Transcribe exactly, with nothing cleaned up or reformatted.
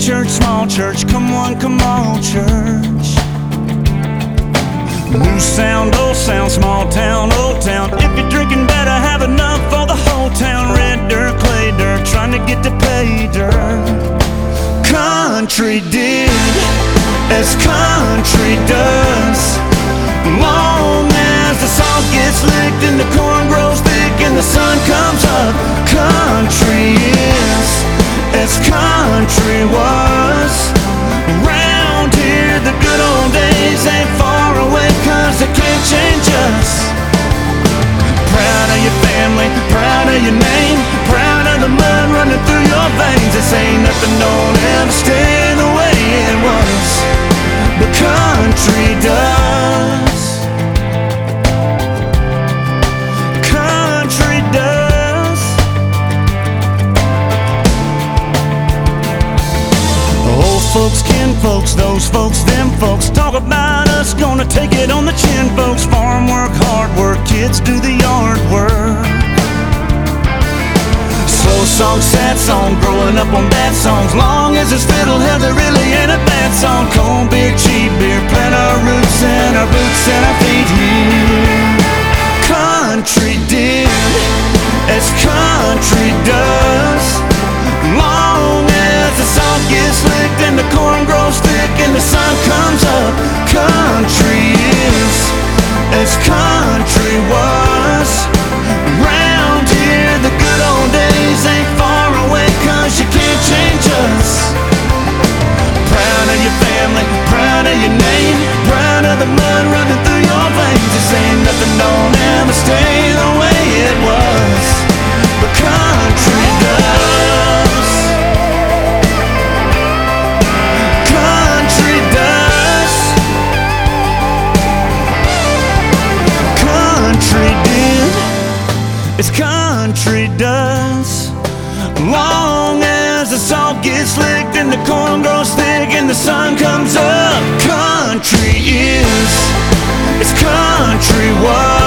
church, small church, come on, come on, church. New sound, old sound, small town, old town. If you're drinking, better have enough for the whole town. Red dirt, clay dirt, trying to get to pay dirt. Country did as country does. Long as the salt gets licked and the corn grows thick and the sun comes up, country is as country was. Around here the good old days ain't far away, cause they can't change us. Proud of your family, proud of your name, proud of the mud running through your veins. This ain't nothing, don't ever stay the way it was, but country does. Country does. Old folks, kin folks, those folks, them folks, talk about us, gonna take it on the chin, folks. Farm work, hard work, kids do the yard work. Slow song, sad song, growing up on bad songs. Long as it's fiddlehead, there really ain't a bad song. Cold beer, cheap beer, plant our roots and our boots and our feet here. Country did as country does. Long as the salt gets licked and the corn grows thick and the sun comes up, country is as country was. Around here the good old days ain't far away, cause you can't change us. Proud of your family, proud of your name, proud of the mud running through your veins. This ain't nothing, don't ever stay the way it was, but country does. Country does. Country did as country does. Long as the salt gets licked and the corn grows thick and the sun comes up, country is as country was.